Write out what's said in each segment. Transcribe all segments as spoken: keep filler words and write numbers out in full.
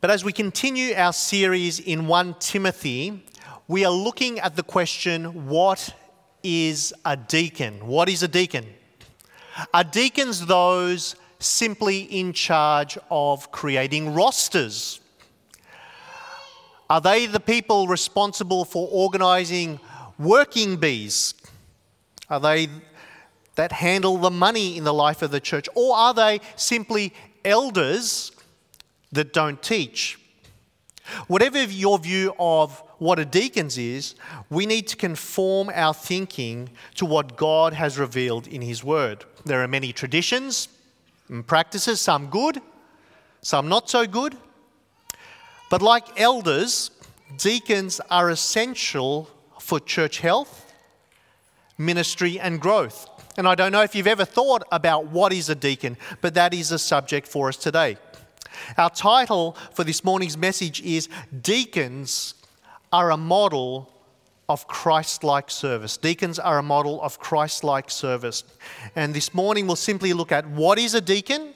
But as we continue our series in First Timothy, we are looking at the question, what is a deacon? What is a deacon? Are deacons those simply in charge of creating rosters? Are they the people responsible for organising working bees? Are they that handle the money in the life of the church? Or are they simply elders that don't teach? Whatever your view of what a deacon is, we need to conform our thinking to what God has revealed in His Word. There are many traditions and practices, some good, some not so good. But like elders, deacons are essential for church health, ministry and growth. And I don't know if you've ever thought about what is a deacon, but that is a subject for us today. Our title for this morning's message is Deacons are a model of Christ-like service. Deacons are a model of Christ-like service. And this morning we'll simply look at what is a deacon,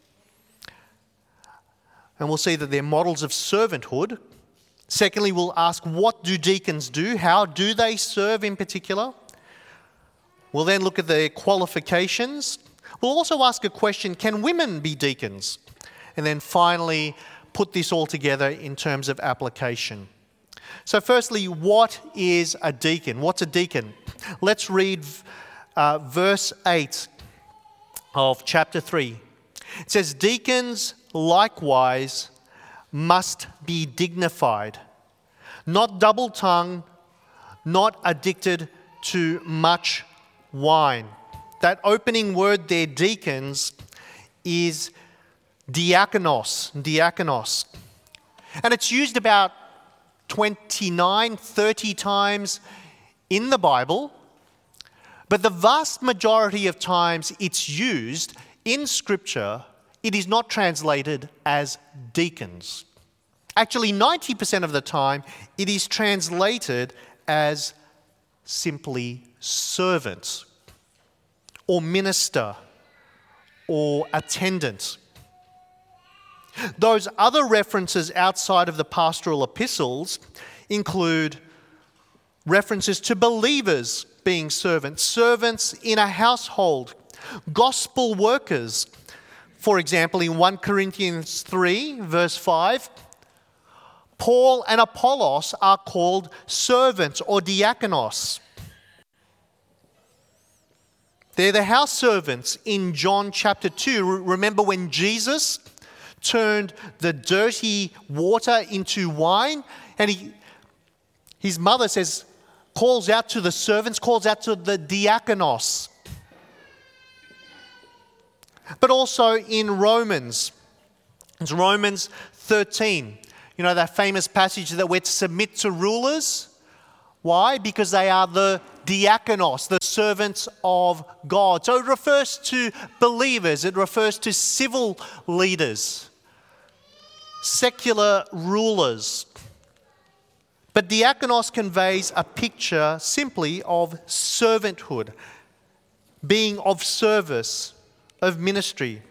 and we'll see that they're models of servanthood. Secondly, we'll ask, what do deacons do? How do they serve in particular? We'll then look at their qualifications. We'll also ask a question, can women be deacons? And then finally, put this all together in terms of application. So firstly, what is a deacon? What's a deacon? Let's read uh, verse eight of chapter three. It says, deacons likewise must be dignified, not double-tongued, not addicted to much wine. That opening word there, deacons, is diakonos, diakonos. And it's used about twenty-nine, thirty times in the Bible, but the vast majority of times it's used in Scripture, it is not translated as deacons. Actually, ninety percent of the time, it is translated as simply servant or minister or attendant. Those other references outside of the pastoral epistles include references to believers being servants, servants in a household, gospel workers. For example, in First Corinthians three, verse five, Paul and Apollos are called servants or diakonos. They're the house servants in John chapter two. Remember when Jesus turned the dirty water into wine, and he, his mother says, calls out to the servants, calls out to the diakonos. But also in Romans, it's Romans thirteen. You know, that famous passage that we're to submit to rulers. Why? Because they are the diakonos, the servants of God. So it refers to believers, it refers to civil leaders, secular rulers. But diakonos conveys a picture simply of servanthood, being of service, of ministry.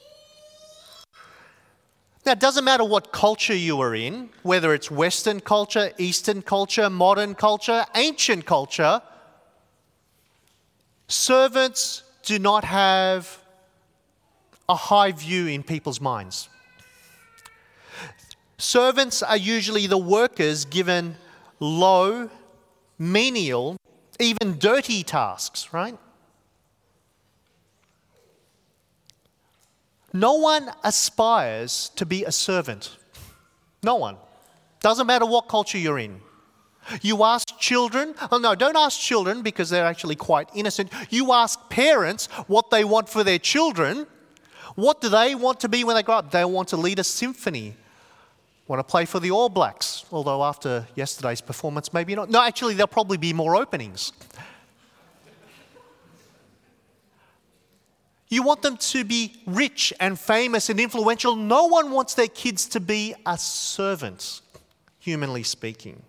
Now, it doesn't matter what culture you are in, whether it's Western culture, Eastern culture, modern culture, ancient culture, servants do not have a high view in people's minds. Servants are usually the workers given low, menial, even dirty tasks, right? No one aspires to be a servant. No one. Doesn't matter what culture you're in. You ask children, oh no, don't ask children because they're actually quite innocent. You ask parents what they want for their children. What do they want to be when they grow up? They want to lead a symphony. Want to play for the All Blacks. Although after yesterday's performance, maybe not. No, actually there'll probably be more openings. You want them to be rich and famous and influential. No one wants their kids to be a servant, humanly speaking.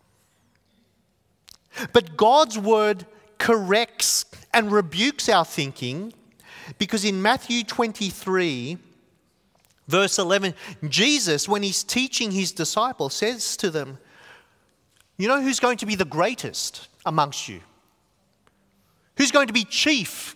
But God's word corrects and rebukes our thinking because in Matthew twenty-three, Verse eleven, Jesus, when he's teaching his disciples, says to them, you know who's going to be the greatest amongst you? Who's going to be chief?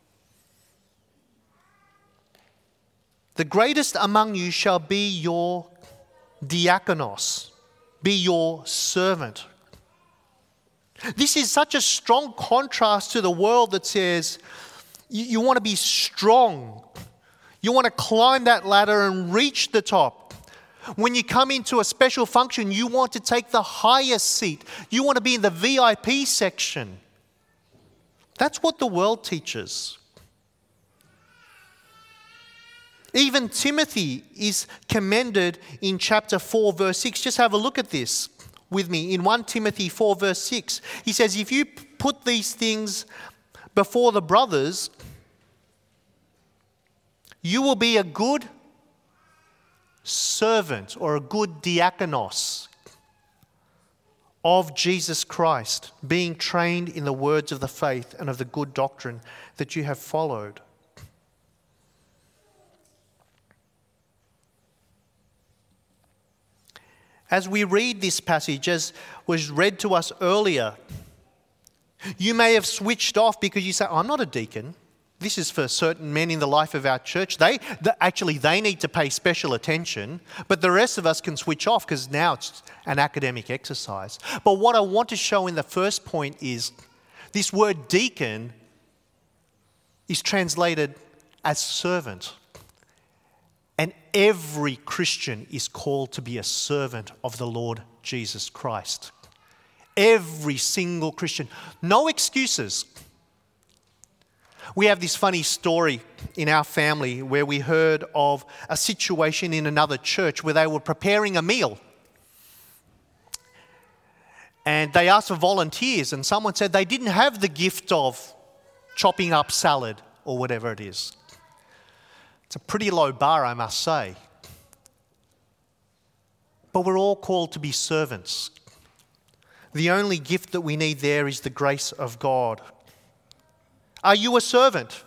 The greatest among you shall be your diakonos, be your servant. This is such a strong contrast to the world that says you, you want to be strong. You want to climb that ladder and reach the top. When you come into a special function, you want to take the highest seat. You want to be in the V I P section. That's what the world teaches. Even Timothy is commended in chapter four, verse six. Just have a look at this with me. In First Timothy four, verse six, he says, if you put these things before the brothers, you will be a good servant or a good diakonos of Jesus Christ, being trained in the words of the faith and of the good doctrine that you have followed. As we read this passage, as was read to us earlier, you may have switched off because you say, I'm not a deacon. This is for certain men in the life of our church. They, the, actually, they need to pay special attention, but the rest of us can switch off because now it's an academic exercise. But what I want to show in the first point is this word deacon is translated as servant. And every Christian is called to be a servant of the Lord Jesus Christ. Every single Christian. No excuses. We have this funny story in our family where we heard of a situation in another church where they were preparing a meal. And they asked for volunteers, and someone said they didn't have the gift of chopping up salad or whatever it is. It's a pretty low bar, I must say. But we're all called to be servants. The only gift that we need there is the grace of God. Are you a servant?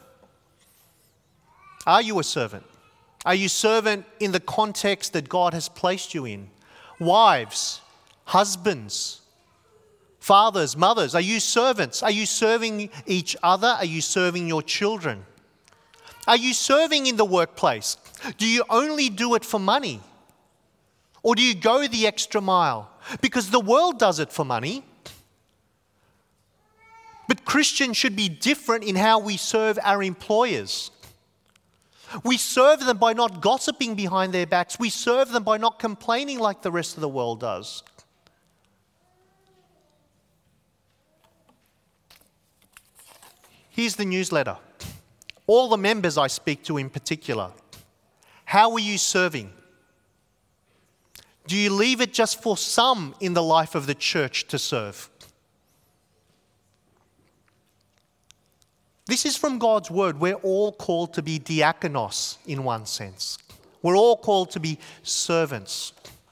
Are you a servant? Are you servant in the context that God has placed you in? Wives, husbands, fathers, mothers, are you servants? Are you serving each other? Are you serving your children? Are you serving in the workplace? Do you only do it for money? Or do you go the extra mile? Because the world does it for money. But Christians should be different in how we serve our employers. We serve them by not gossiping behind their backs. We serve them by not complaining like the rest of the world does. Here's the newsletter. All the members I speak to in particular. How are you serving? Do you leave it just for some in the life of the church to serve? This is from God's word. We're all called to be diakonos in one sense. We're all called to be servants.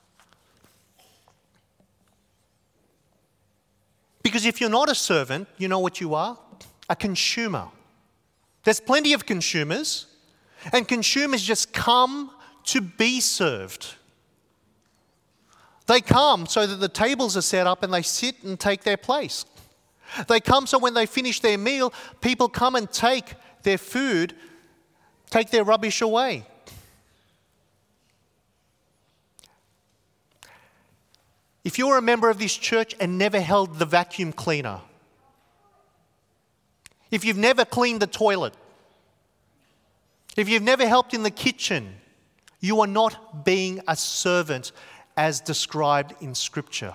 Because if you're not a servant, you know what you are? A consumer. There's plenty of consumers, and consumers just come to be served. They come so that the tables are set up and they sit and take their place. They come so when they finish their meal, people come and take their food, take their rubbish away. If you're a member of this church and never held the vacuum cleaner, if you've never cleaned the toilet, if you've never helped in the kitchen, you are not being a servant as described in Scripture.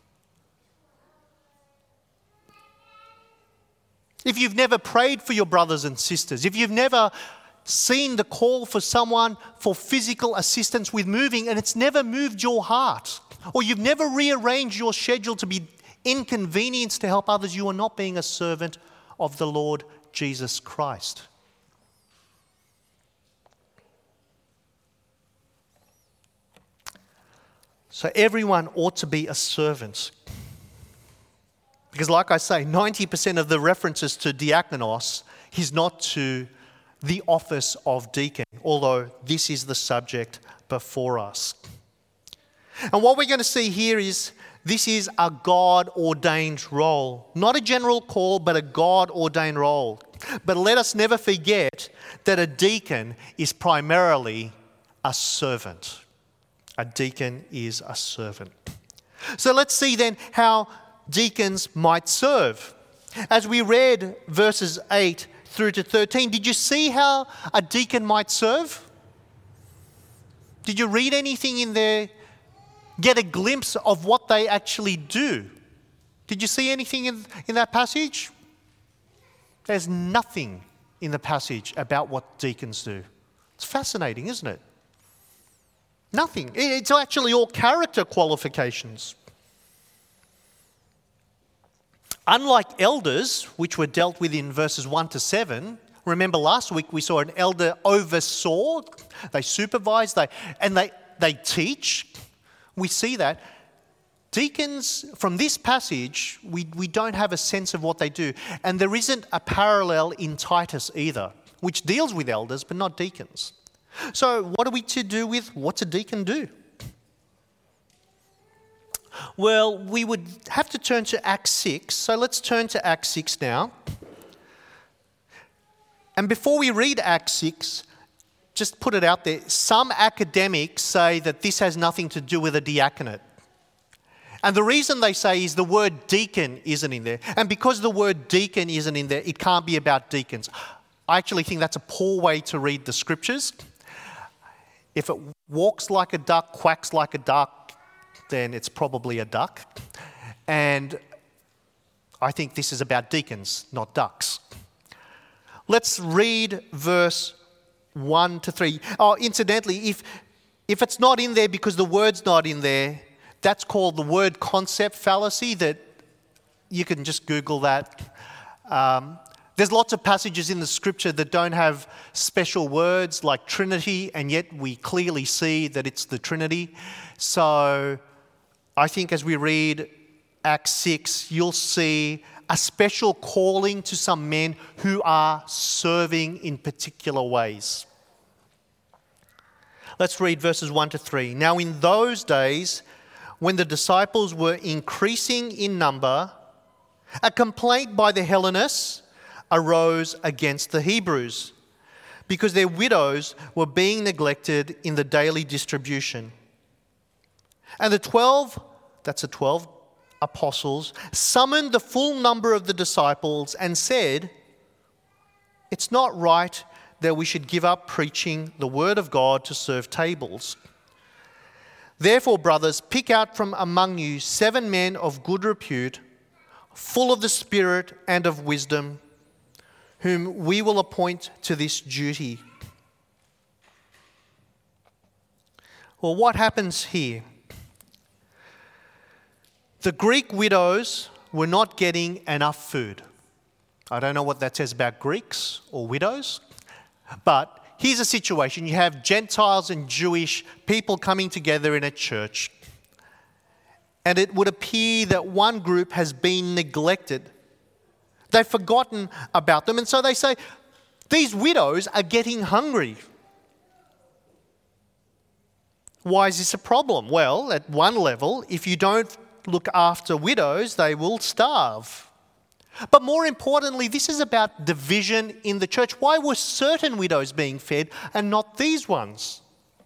If you've never prayed for your brothers and sisters, if you've never seen the call for someone for physical assistance with moving and it's never moved your heart, or you've never rearranged your schedule to be inconvenienced to help others, you are not being a servant of the Lord Jesus Christ. So everyone ought to be a servant. Because like I say, ninety percent of the references to diakonos is not to the office of deacon, although this is the subject before us. And what we're going to see here is this is a God-ordained role. Not a general call, but a God-ordained role. But let us never forget that a deacon is primarily a servant. A deacon is a servant. So let's see then how deacons might serve. As we read verses eight through to thirteen, did you see how a deacon might serve? Did you read anything in there? Get a glimpse of what they actually do? Did you see anything in, in that passage? There's nothing in the passage about what deacons do. It's fascinating, isn't it? Nothing. It's actually all character qualifications. Unlike elders, which were dealt with in verses one to seven, remember last week we saw an elder oversaw, they supervise, they, and they, they teach. We see that. Deacons, from this passage, we, we don't have a sense of what they do. And there isn't a parallel in Titus either, which deals with elders but not deacons. So what are we to do with what's a deacon do? Well, we would have to turn to Acts six. So let's turn to Acts six now. And before we read Acts six, just put it out there, some academics say that this has nothing to do with a diaconate. And the reason they say is the word deacon isn't in there. And because the word deacon isn't in there, it can't be about deacons. I actually think that's a poor way to read the scriptures. If it walks like a duck, quacks like a duck, then it's probably a duck. And I think this is about deacons, not ducks. Let's read verse one to three. Oh, incidentally, if if it's not in there because the word's not in there, that's called the word concept fallacy. That you can just Google that. Um, there's lots of passages in the scripture that don't have special words like Trinity, and yet we clearly see that it's the Trinity. So I think as we read Acts six, you'll see a special calling to some men who are serving in particular ways. Let's read verses one to three. Now in those days, when the disciples were increasing in number, a complaint by the Hellenists arose against the Hebrews because their widows were being neglected in the daily distribution. And the twelve, that's the twelve apostles, summoned the full number of the disciples and said, "It's not right that we should give up preaching the word of God to serve tables. Therefore, brothers, pick out from among you seven men of good repute, full of the Spirit and of wisdom, whom we will appoint to this duty." Well, what happens here? The Greek widows were not getting enough food. I don't know what that says about Greeks or widows, but here's a situation. You have Gentiles and Jewish people coming together in a church, and it would appear that one group has been neglected. They've forgotten about them, and so they say, these widows are getting hungry. Why is this a problem? Well, at one level, if you don't look after widows, they will starve. But more importantly, this is about division in the church. Why were certain widows being fed and not these ones?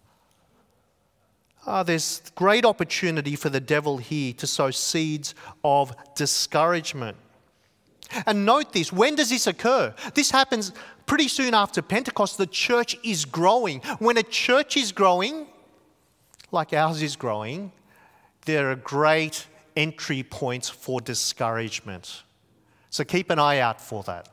Ah, there's great opportunity for the devil here to sow seeds of discouragement. And note this, when does this occur? This happens pretty soon after Pentecost. The church is growing. When a church is growing, like ours is growing, there are great entry points for discouragement. So keep an eye out for that.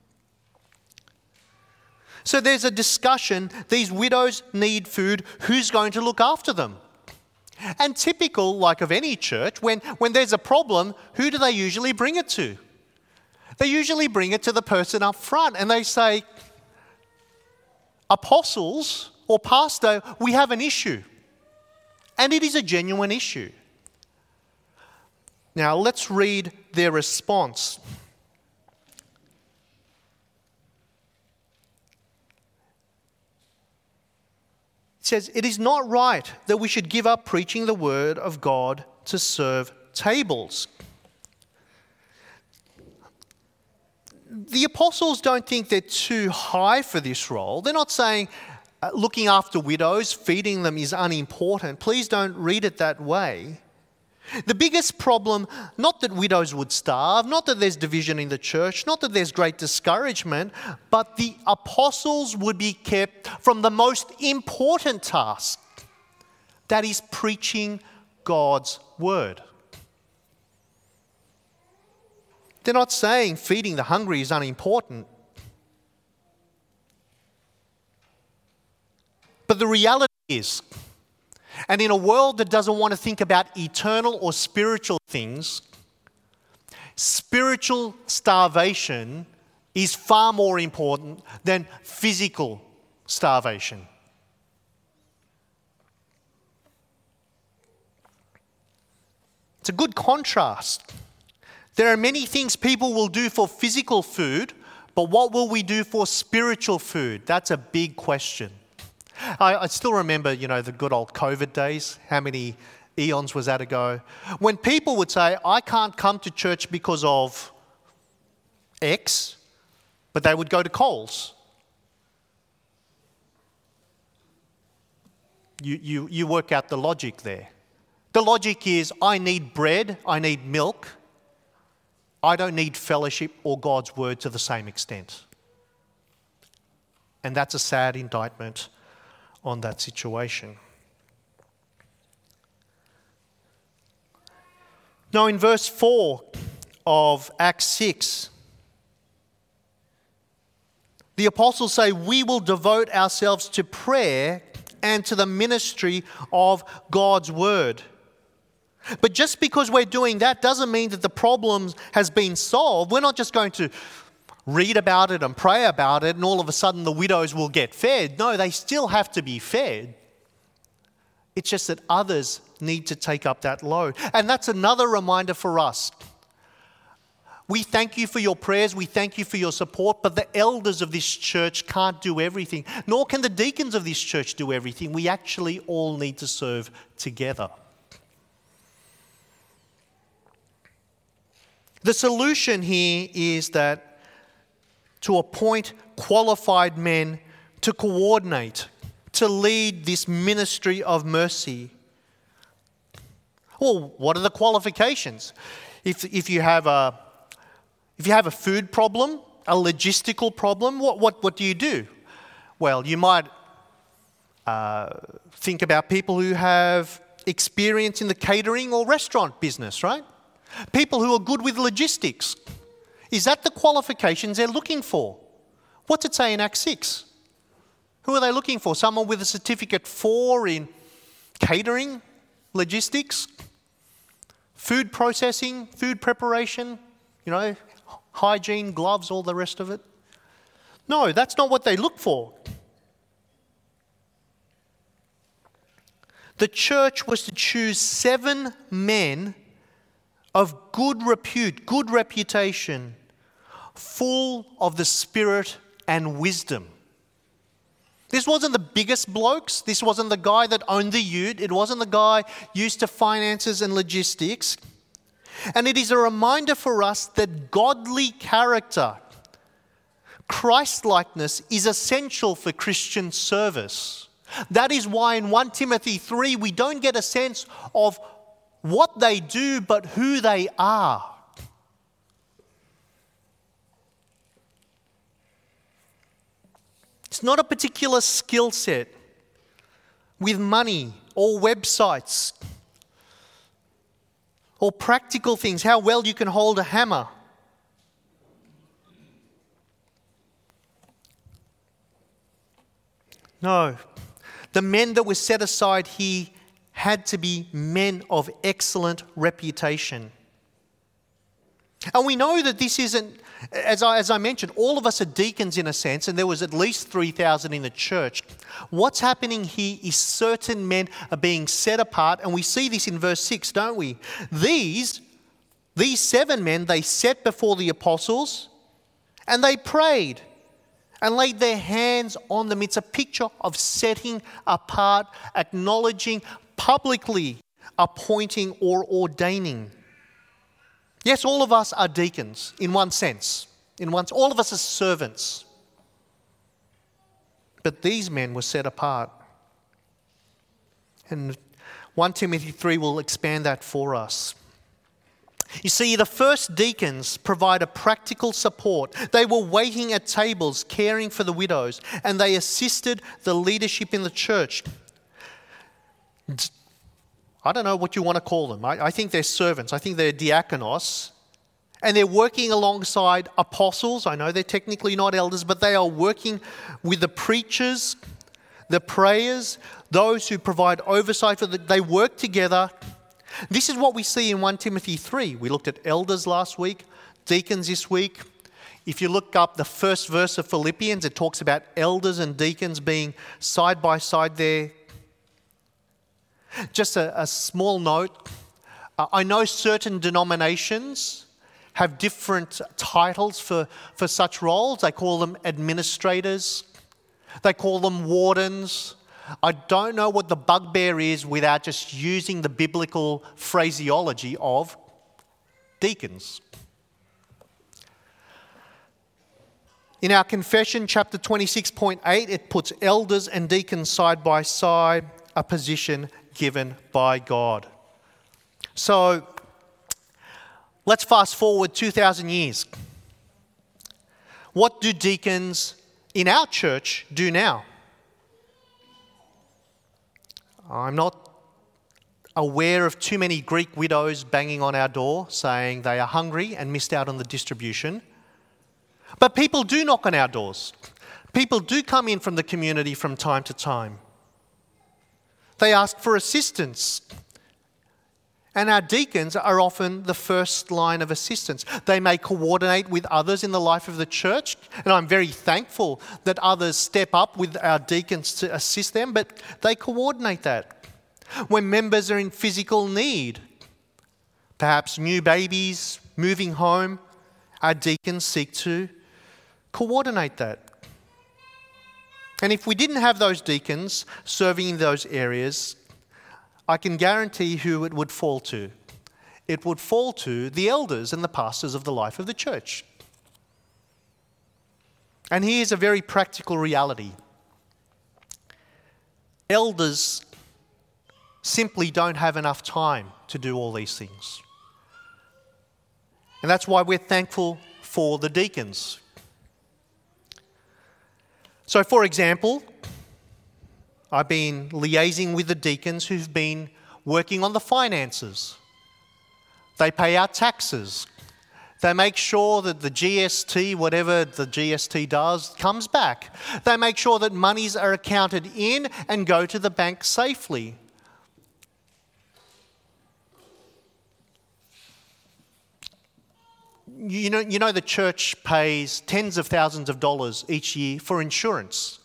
So there's a discussion. These widows need food. Who's going to look after them? And typical, like of any church, when, when there's a problem, who do they usually bring it to? They usually bring it to the person up front and they say, apostles or pastor, we have an issue. And it is a genuine issue. Now let's read their response. It says, it is not right that we should give up preaching the word of God to serve tables. The apostles don't think they're too high for this role. They're not saying uh, looking after widows, feeding them is unimportant. Please don't read it that way. The biggest problem, not that widows would starve, not that there's division in the church, not that there's great discouragement, but the apostles would be kept from the most important task, that is preaching God's word. They're not saying feeding the hungry is unimportant. But the reality is, and in a world that doesn't want to think about eternal or spiritual things, spiritual starvation is far more important than physical starvation. It's a good contrast. There are many things people will do for physical food, but what will we do for spiritual food? That's a big question. I, I still remember, you know, the good old COVID days. How many eons was that ago? When people would say, I can't come to church because of X, but they would go to Coles. You, you, you work out the logic there. The logic is, I need bread, I need milk. I don't need fellowship or God's word to the same extent. And that's a sad indictment on that situation. Now, in verse four of Acts six, the apostles say, we will devote ourselves to prayer and to the ministry of God's word. But just because we're doing that doesn't mean that the problem has been solved. We're not just going to read about it and pray about it and all of a sudden the widows will get fed. No, they still have to be fed. It's just that others need to take up that load. And that's another reminder for us. We thank you for your prayers, we thank you for your support, but the elders of this church can't do everything, nor can the deacons of this church do everything. We actually all need to serve together. The solution here is that to appoint qualified men to coordinate, to lead this ministry of mercy. Well, what are the qualifications? If, if you have a if you have a food problem, a logistical problem, what, what, what do you do? Well, you might uh, think about people who have experience in the catering or restaurant business, right? People who are good with logistics. Is that the qualifications they're looking for? What's it say in Acts six? Who are they looking for? Someone with a certificate four in catering, logistics, food processing, food preparation, you know, hygiene, gloves, all the rest of it? No, that's not what they look for. The church was to choose seven men of good repute, good reputation, full of the Spirit and wisdom. This wasn't the biggest blokes. This wasn't the guy that owned the ute. It wasn't the guy used to finances and logistics. And it is a reminder for us that godly character, Christ-likeness, is essential for Christian service. That is why in First Timothy three we don't get a sense of what they do, but who they are. It's not a particular skill set with money or websites or practical things, how well you can hold a hammer. No. The men that were set aside here had to be men of excellent reputation. And we know that this isn't, as I, as I mentioned, all of us are deacons in a sense, and there was at least three thousand in the church. What's happening here is certain men are being set apart, and we see this in verse six, don't we? These, these seven men, they set before the apostles, and they prayed. and laid their hands on them. It's a picture of setting apart, acknowledging, publicly appointing or ordaining. Yes, all of us are deacons in one sense. In one, all of us are servants. But these men were set apart. And First Timothy three will expand that for us. You see, the first deacons provide a practical support. They were waiting at tables, caring for the widows, and they assisted the leadership in the church. I don't know what you want to call them. I, I think they're servants. I think they're diakonos. And they're working alongside apostles. I know they're technically not elders, but they are working with the preachers, the prayers, those who provide oversight for the, they work together. This is what we see in First Timothy three. We looked at elders last week, deacons this week. If you look up the first verse of Philippians, it talks about elders and deacons being side by side there. Just a, a small note. Uh, I know certain denominations have different titles for, for such roles. They call them administrators. They call them wardens. I don't know what the bugbear is without just using the biblical phraseology of deacons. In our confession, chapter twenty-six point eight, it puts elders and deacons side by side, a position given by God. So, let's fast forward two thousand years. What do deacons in our church do now? I'm not aware of too many Greek widows banging on our door saying they are hungry and missed out on the distribution. But people do knock on our doors. People do come in from the community from time to time. They ask for assistance. And our deacons are often the first line of assistance. They may coordinate with others in the life of the church, and I'm very thankful that others step up with our deacons to assist them, but they coordinate that. When members are in physical need, perhaps new babies, moving home, our deacons seek to coordinate that. And if we didn't have those deacons serving in those areas, I can guarantee who it would fall to. It would fall to the elders and the pastors of the life of the church. And here's a very practical reality. Elders simply don't have enough time to do all these things. And that's why we're thankful for the deacons. So, for example, I've been liaising with the deacons who've been working on the finances. They pay our taxes. They make sure that the G S T, whatever the G S T does, comes back. They make sure that monies are accounted in and go to the bank safely. You know, you know the church pays tens of thousands of dollars each year for insurance.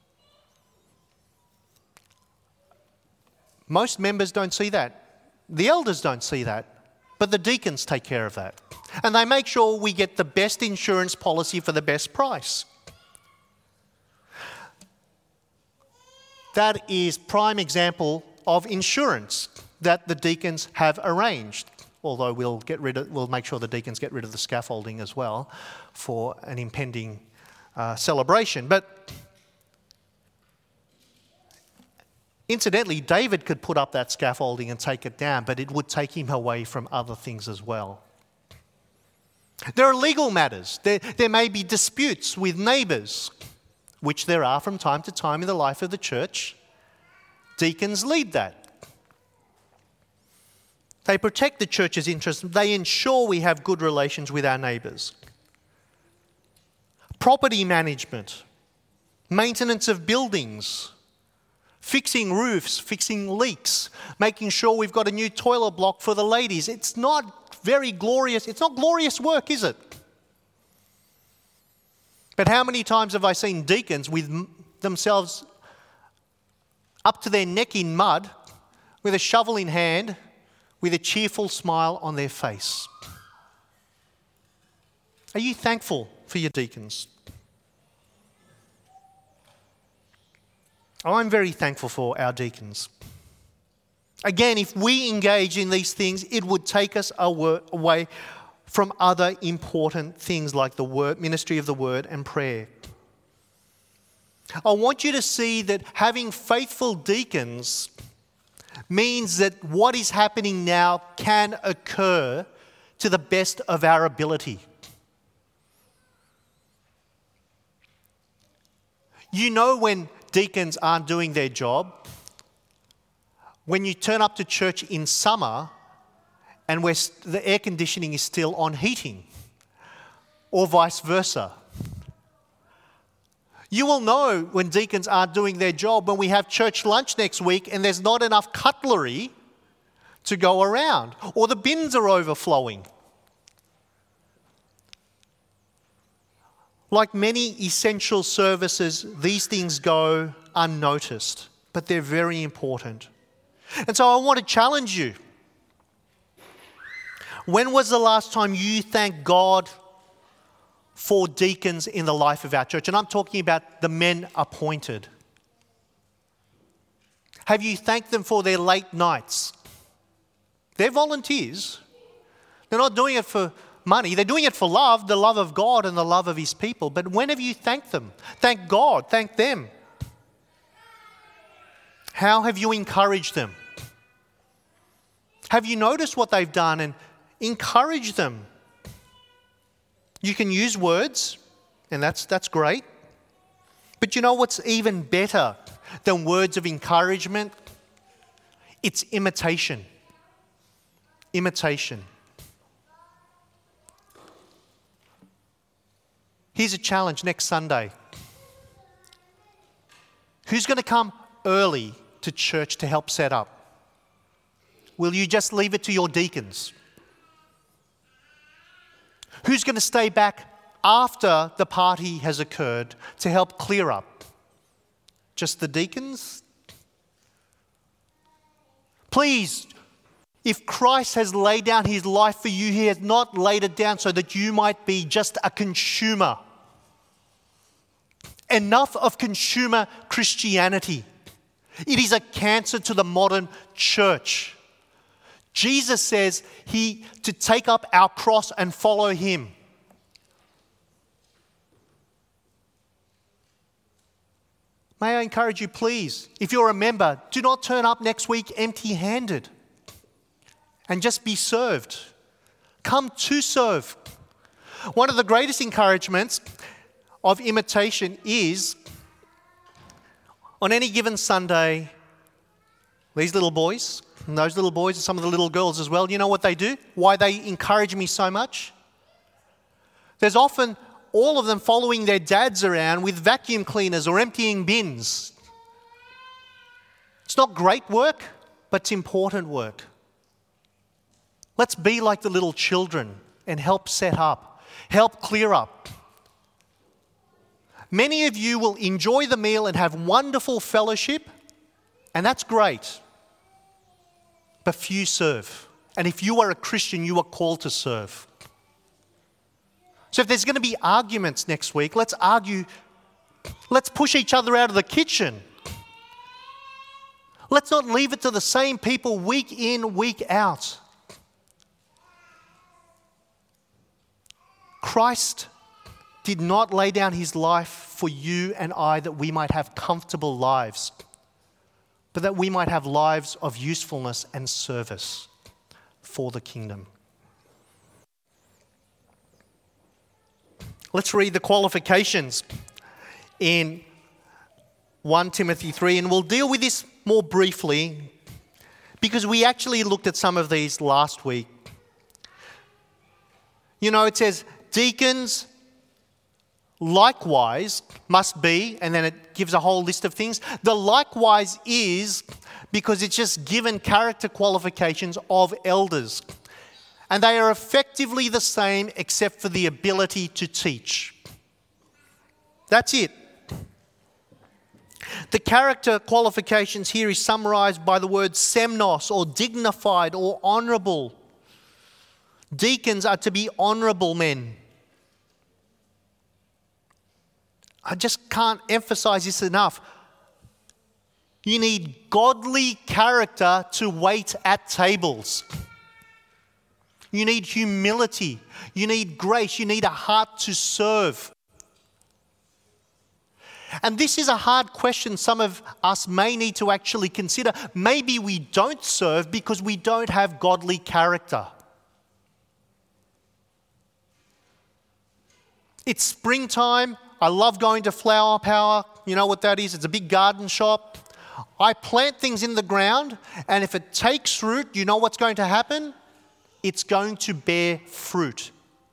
Most members don't see that. The elders don't see that. But the deacons take care of that. And they make sure we get the best insurance policy for the best price. That is prime example of insurance that the deacons have arranged. Although we'll get rid of, we'll make sure the deacons get rid of the scaffolding as well for an impending uh, celebration. But incidentally, David could put up that scaffolding and take it down, but it would take him away from other things as well. There are legal matters. There, there may be disputes with neighbours, which there are from time to time in the life of the church. Deacons lead that. They protect the church's interests. They ensure we have good relations with our neighbours. Property management, maintenance of buildings, fixing roofs, fixing leaks, making sure we've got a new toilet block for the ladies. It's not very glorious. It's not glorious work, is it? But how many times have I seen deacons with themselves up to their neck in mud, with a shovel in hand, with a cheerful smile on their face? Are you thankful for your deacons? I'm very thankful for our deacons. Again, if we engage in these things, it would take us away from other important things like the word, ministry of the word and prayer. I want you to see that having faithful deacons means that what is happening now can occur to the best of our ability. You know when deacons aren't doing their job, when you turn up to church in summer and where the air conditioning is still on heating, or vice versa. You will know when deacons aren't doing their job when we have church lunch next week and there's not enough cutlery to go around, or the bins are overflowing. Like many essential services, these things go unnoticed, but they're very important. And so I want to challenge you. When was the last time you thanked God for deacons in the life of our church? And I'm talking about the men appointed. Have you thanked them for their late nights? They're volunteers. They're not doing it for money. They're doing it for love, the love of God and the love of His people. But when have you thanked them? Thank God. Thank them. How have you encouraged them? Have you noticed what they've done and encouraged them? You can use words, and that's, that's great. But you know what's even better than words of encouragement? It's imitation. Imitation. Here's a challenge next Sunday. Who's going to come early to church to help set up? Will you just leave it to your deacons? Who's going to stay back after the party has occurred to help clear up? Just the deacons? Please, if Christ has laid down His life for you, He has not laid it down so that you might be just a consumer. Enough of consumer Christianity. It is a cancer to the modern church. Jesus says he to take up our cross and follow Him. May I encourage you, please, if you're a member, do not turn up next week empty-handed and just be served. Come to serve. One of the greatest encouragements of imitation is, on any given Sunday, these little boys, and those little boys and some of the little girls as well, you know what they do? Why they encourage me so much? There's often all of them following their dads around with vacuum cleaners or emptying bins. It's not great work, but it's important work. Let's be like the little children and help set up, help clear up. Many of you will enjoy the meal and have wonderful fellowship, and that's great. But few serve. And if you are a Christian, you are called to serve. So if there's going to be arguments next week, let's argue. Let's push each other out of the kitchen. Let's not leave it to the same people week in, week out. Christ did not lay down His life for you and I that we might have comfortable lives, but that we might have lives of usefulness and service for the kingdom. Let's read the qualifications in First Timothy three, and we'll deal with this more briefly because we actually looked at some of these last week. You know, it says, deacons likewise must be, and then it gives a whole list of things. The likewise is because it's just given character qualifications of elders. And they are effectively the same except for the ability to teach. That's it. The character qualifications here is summarized by the word semnos, or dignified or honorable. Deacons are to be honorable men. I just can't emphasize this enough. You need godly character to wait at tables. You need humility. You need grace. You need a heart to serve. And this is a hard question some of us may need to actually consider. Maybe we don't serve because we don't have godly character. It's springtime. I love going to Flower Power. You know what that is? It's a big garden shop. I plant things in the ground, and if it takes root, you know what's going to happen? It's going to bear fruit.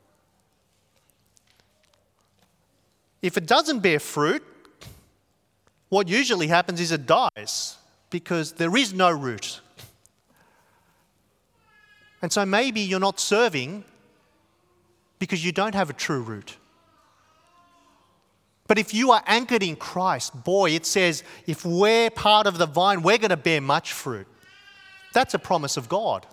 If it doesn't bear fruit, what usually happens is it dies because there is no root. And so maybe you're not serving because you don't have a true root. But if you are anchored in Christ, boy, it says if we're part of the vine, we're going to bear much fruit. That's a promise of God.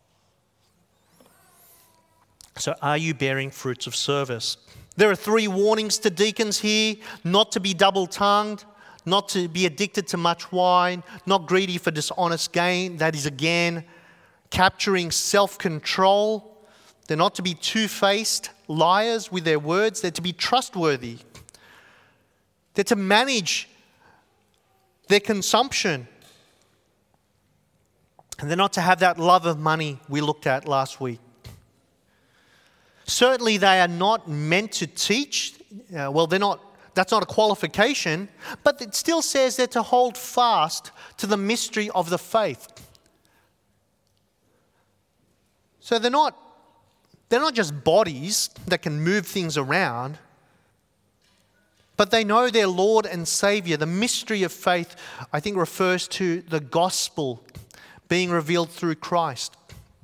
So are you bearing fruits of service? There are three warnings to deacons here: not to be double-tongued, not to be addicted to much wine, not greedy for dishonest gain. That is, again, capturing self-control. They're not to be two-faced liars with their words. They're to be trustworthy. They're to manage their consumption. And they're not to have that love of money we looked at last week. Certainly they are not meant to teach. Uh, well, they're not. That's not a qualification. But it still says they're to hold fast to the mystery of the faith. So they're not, they're not just bodies that can move things around. But they know their Lord and Saviour. The mystery of faith, I think, refers to the gospel being revealed through Christ.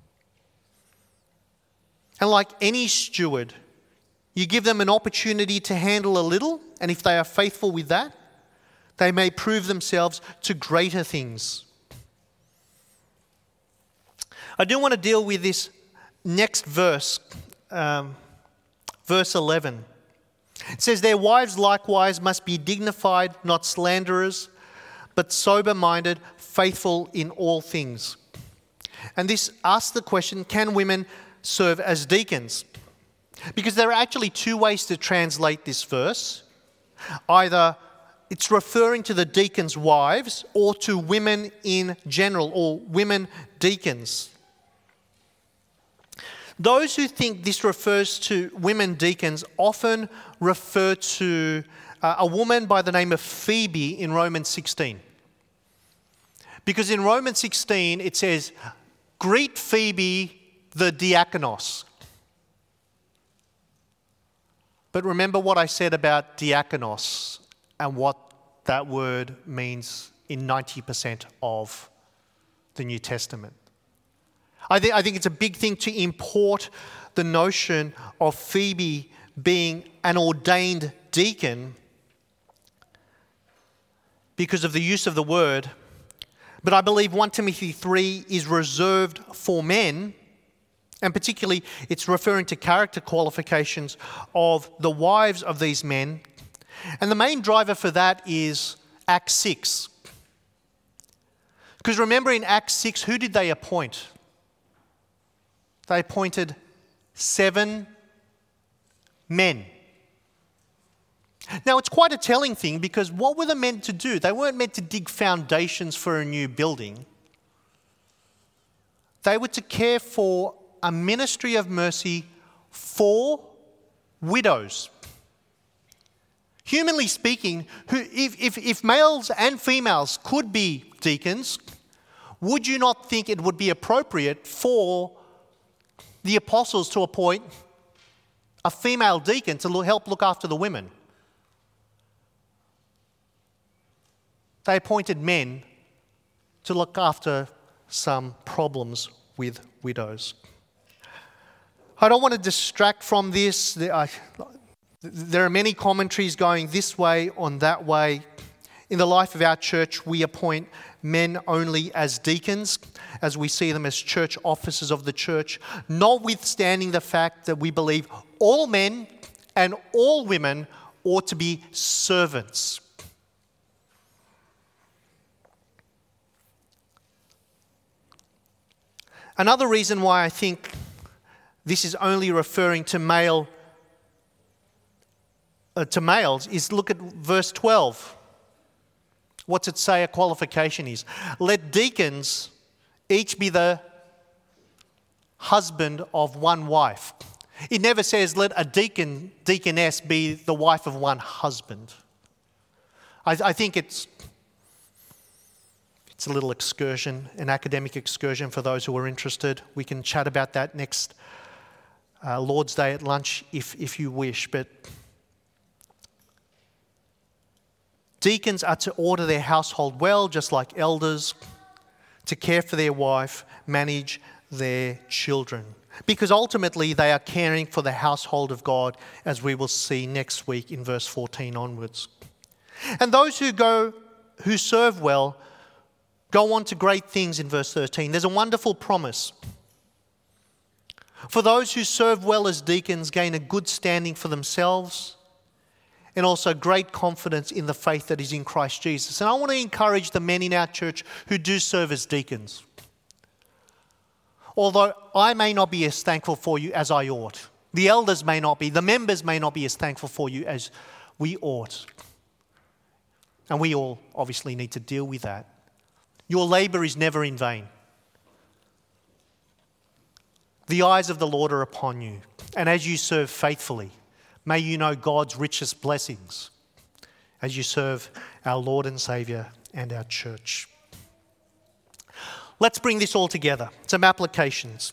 And like any steward, you give them an opportunity to handle a little, and if they are faithful with that, they may prove themselves to greater things. I do want to deal with this next verse, um, verse eleven. It says, their wives likewise must be dignified, not slanderers, but sober-minded, faithful in all things. And this asks the question, can women serve as deacons? Because there are actually two ways to translate this verse. Either it's referring to the deacons' wives or to women in general, or women deacons. Those who think this refers to women deacons often refer to uh, a woman by the name of Phoebe in Romans sixteen. Because in Romans sixteen it says, greet Phoebe the diakonos. But remember what I said about diakonos and what that word means in ninety percent of the New Testament. I think, I think it's a big thing to import the notion of Phoebe being an ordained deacon because of the use of the word. But I believe First Timothy three is reserved for men, and particularly it's referring to character qualifications of the wives of these men. And the main driver for that is Acts six. Because remember in Acts six, who did they appoint? They appointed seven men. Now, it's quite a telling thing because what were they meant to do? They weren't meant to dig foundations for a new building. They were to care for a ministry of mercy for widows. Humanly speaking, who, if, if, if males and females could be deacons, would you not think it would be appropriate for the apostles to appoint a female deacon to help look after the women? They appointed men to look after some problems with widows. I don't want to distract from this. There are many commentaries going this way, on that way. In the life of our church, we appoint men only as deacons, as we see them as church officers of the church, notwithstanding the fact that we believe all men and all women ought to be servants. Another reason why I think this is only referring to male uh, to males is look at verse twelve. What's it say a qualification is? Let deacons each be the husband of one wife. It never says let a deacon, deaconess be the wife of one husband. I, I think it's it's a little excursion, an academic excursion for those who are interested. We can chat about that next uh, Lord's Day at lunch if, if you wish. But deacons are to order their household well, just like elders, to care for their wife, manage their children. Because ultimately they are caring for the household of God, as we will see next week in verse fourteen onwards. And those who go, who serve well, go on to great things in verse thirteen. There's a wonderful promise. For those who serve well as deacons gain a good standing for themselves and also great confidence in the faith that is in Christ Jesus. And I want to encourage the men in our church who do serve as deacons. Although I may not be as thankful for you as I ought. The elders may not be. The members may not be as thankful for you as we ought. And we all obviously need to deal with that. Your labour is never in vain. The eyes of the Lord are upon you. And as you serve faithfully, may you know God's richest blessings as you serve our Lord and Saviour and our church. Let's bring this all together. Some applications.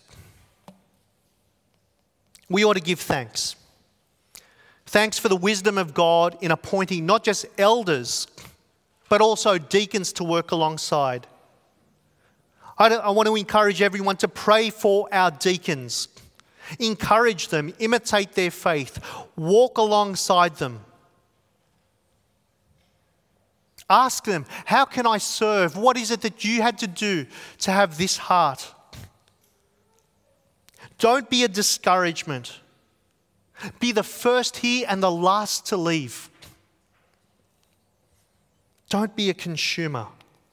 We ought to give thanks. Thanks for the wisdom of God in appointing not just elders, but also deacons to work alongside. I, I want to encourage everyone to pray for our deacons. Encourage them, imitate their faith, walk alongside them. Ask them, how can I serve? What is it that you had to do to have this heart? Don't be a discouragement. Be the first here and the last to leave. Don't be a consumer.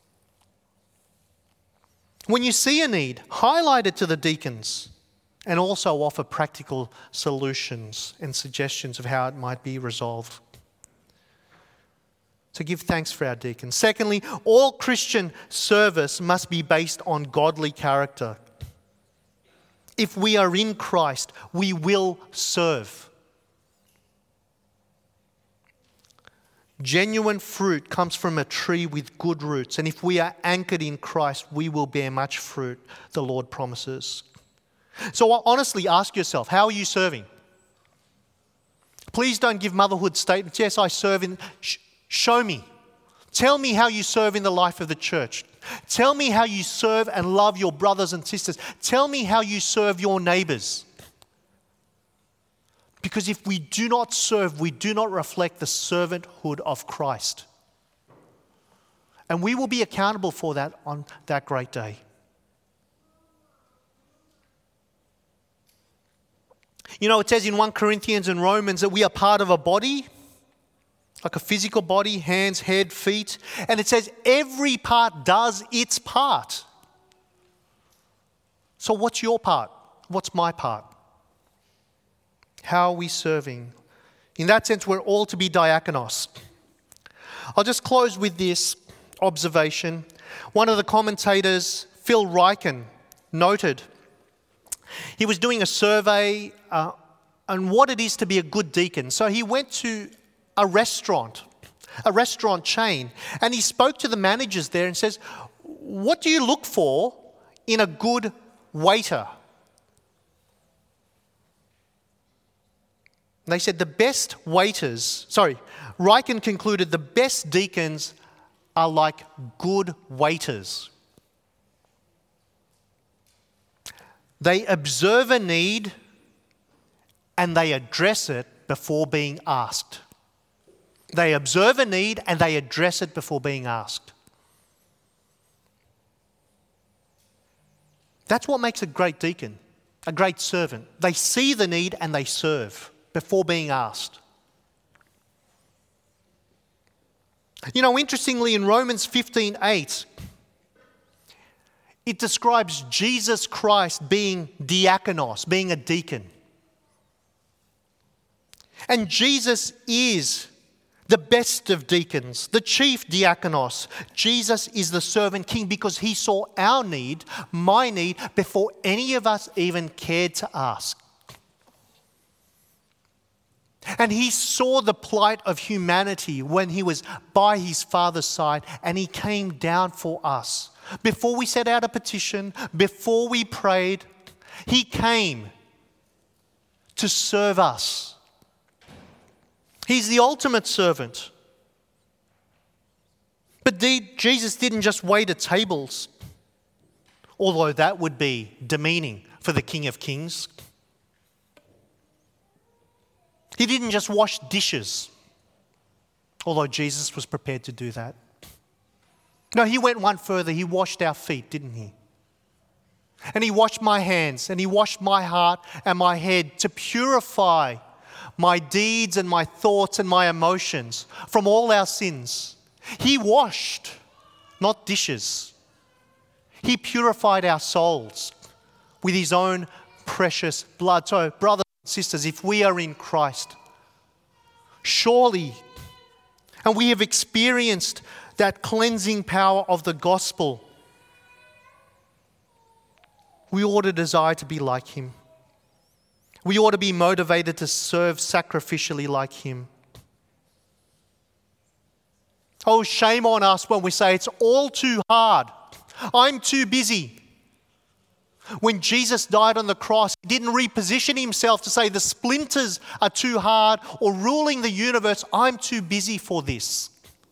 When you see a need, highlight it to the deacons and also offer practical solutions and suggestions of how it might be resolved. So give thanks for our deacons. Secondly, all Christian service must be based on godly character. If we are in Christ, we will serve. Genuine fruit comes from a tree with good roots. And if we are anchored in Christ, we will bear much fruit, the Lord promises. So honestly, ask yourself, how are you serving? Please don't give motherhood statements. Yes, I serve in... Sh- show me. Tell me how you serve in the life of the church. Tell me how you serve and love your brothers and sisters. Tell me how you serve your neighbours. Because if we do not serve, we do not reflect the servanthood of Christ. And we will be accountable for that on that great day. You know, it says in First Corinthians and Romans that we are part of a body, like a physical body, hands, head, feet. And it says every part does its part. So what's your part? What's my part? How are we serving? In that sense, we're all to be diakonos. I'll just close with this observation. One of the commentators, Phil Ryken, noted, he was doing a survey uh, on what it is to be a good deacon. So he went to a restaurant, a restaurant chain, and he spoke to the managers there and says, what do you look for in a good waiter? They said the best waiters, sorry, Ryken concluded the best deacons are like good waiters. They observe a need and they address it before being asked. They observe a need and they address it before being asked. That's what makes a great deacon, a great servant. They see the need and they serve before being asked. You know, interestingly, in Romans fifteen eight, It describes Jesus Christ being diakonos, being a deacon. And Jesus is the best of deacons, the chief diakonos. Jesus is the servant king because he saw our need, my need, before any of us even cared to ask. And he saw the plight of humanity when he was by his Father's side, and he came down for us. Before we set out a petition, before we prayed, he came to serve us. He's the ultimate servant. But Jesus didn't just wait at tables, although that would be demeaning for the King of Kings. He didn't just wash dishes, although Jesus was prepared to do that. No, he went one further. He washed our feet, didn't he? And he washed my hands, and he washed my heart and my head to purify my deeds and my thoughts and my emotions from all our sins. He washed, not dishes. He purified our souls with his own precious blood. So, brothers and sisters, if we are in Christ, surely, and we have experienced that cleansing power of the gospel, we ought to desire to be like him. We ought to be motivated to serve sacrificially like him. Oh, shame on us when we say it's all too hard. I'm too busy. When Jesus died on the cross, he didn't reposition himself to say the splinters are too hard or ruling the universe. I'm too busy for this.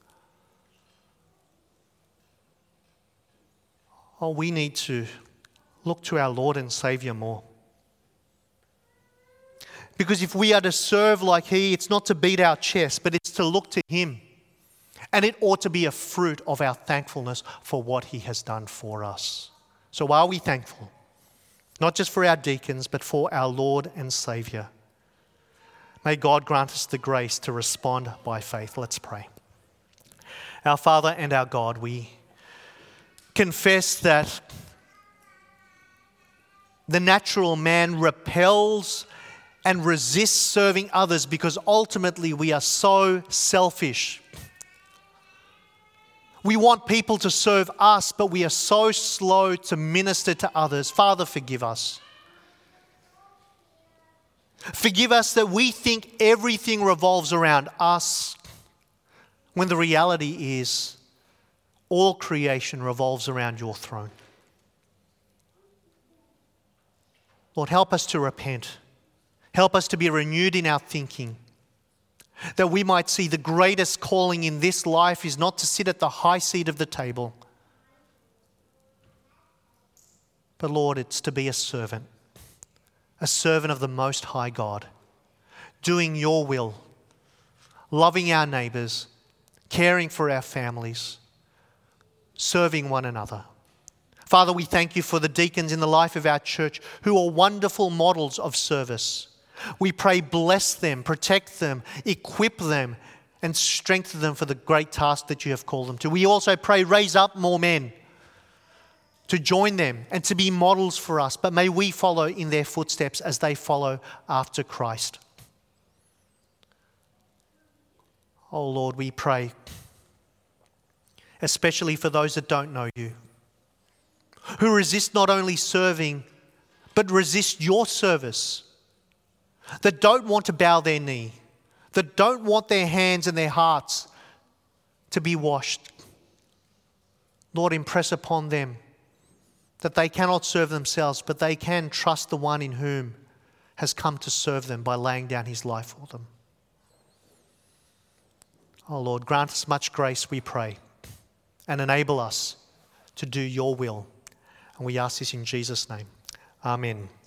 Oh, we need to look to our Lord and Savior more. Because if we are to serve like he, it's not to beat our chest, but it's to look to him. And it ought to be a fruit of our thankfulness for what he has done for us. So are we thankful? Not just for our deacons, but for our Lord and Savior. May God grant us the grace to respond by faith. Let's pray. Our Father and our God, we confess that the natural man repels and resists serving others because ultimately we are so selfish. We want people to serve us, but we are so slow to minister to others. Father, forgive us. Forgive us that we think everything revolves around us, when the reality is all creation revolves around your throne. Lord, help us to repent. Help us to be renewed in our thinking, that we might see the greatest calling in this life is not to sit at the high seat of the table, but Lord, it's to be a servant, a servant of the Most High God, doing your will, loving our neighbours, caring for our families, serving one another. Father, we thank you for the deacons in the life of our church who are wonderful models of service. We pray, bless them, protect them, equip them, and strengthen them for the great task that you have called them to. We also pray, raise up more men to join them and to be models for us, but may we follow in their footsteps as they follow after Christ. Oh Lord, we pray, especially for those that don't know you, who resist not only serving, but resist your service, that don't want to bow their knee, that don't want their hands and their hearts to be washed. Lord, impress upon them that they cannot serve themselves, but they can trust the one in whom has come to serve them by laying down his life for them. Oh Lord, grant us much grace, we pray, and enable us to do your will. And we ask this in Jesus' name. Amen.